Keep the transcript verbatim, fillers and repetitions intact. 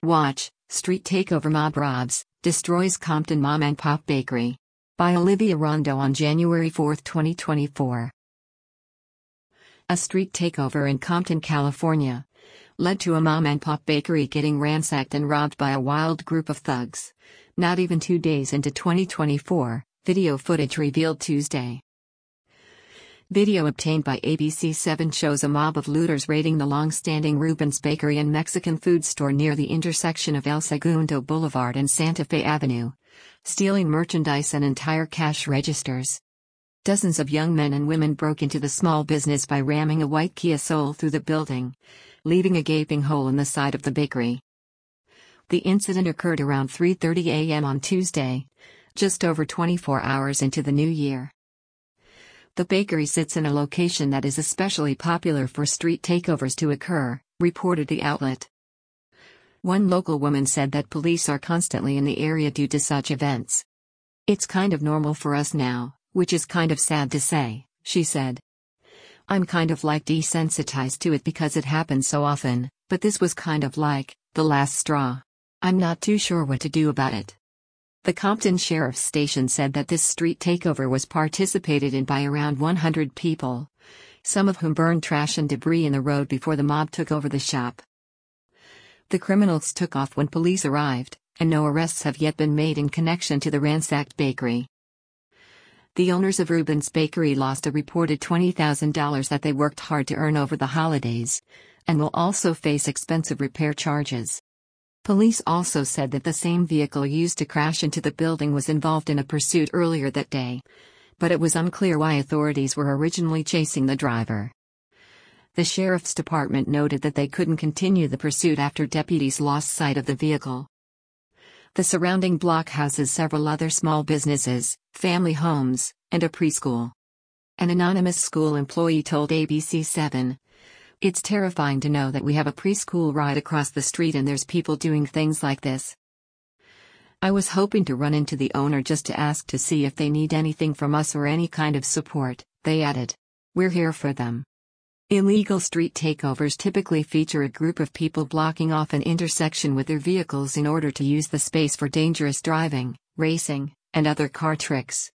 Watch, Street Takeover Mob Robs, Destroys Compton Mom and Pop Bakery. By Olivia Rondo on January fourth, twenty twenty-four. A street takeover in Compton, California, led to a mom and pop bakery getting ransacked and robbed by a wild group of thugs. Not even two days into twenty twenty-four, video footage revealed Tuesday. Video obtained by A B C seven shows a mob of looters raiding the long-standing Rubens Bakery and Mexican food store near the intersection of El Segundo Boulevard and Santa Fe Avenue, stealing merchandise and entire cash registers. Dozens of young men and women broke into the small business by ramming a white Kia Soul through the building, leaving a gaping hole in the side of the bakery. The incident occurred around three thirty a m on Tuesday, just over twenty-four hours into the new year. The bakery sits in a location that is especially popular for street takeovers to occur, reported the outlet. One local woman said that police are constantly in the area due to such events. "It's kind of normal for us now, which is kind of sad to say," she said. "I'm kind of like desensitized to it because it happens so often, but this was kind of like the last straw. I'm not too sure what to do about it." The Compton Sheriff's Station said that this street takeover was participated in by around one hundred people, some of whom burned trash and debris in the road before the mob took over the shop. The criminals took off when police arrived, and no arrests have yet been made in connection to the ransacked bakery. The owners of Rubens Bakery lost a reported twenty thousand dollars that they worked hard to earn over the holidays, and will also face expensive repair charges. Police also said that the same vehicle used to crash into the building was involved in a pursuit earlier that day, but it was unclear why authorities were originally chasing the driver. The sheriff's department noted that they couldn't continue the pursuit after deputies lost sight of the vehicle. The surrounding block houses several other small businesses, family homes, and a preschool. An anonymous school employee told A B C seven, "It's terrifying to know that we have a preschool right across the street and there's people doing things like this. I was hoping to run into the owner just to ask to see if they need anything from us or any kind of support," they added. "We're here for them." Illegal street takeovers typically feature a group of people blocking off an intersection with their vehicles in order to use the space for dangerous driving, racing, and other car tricks.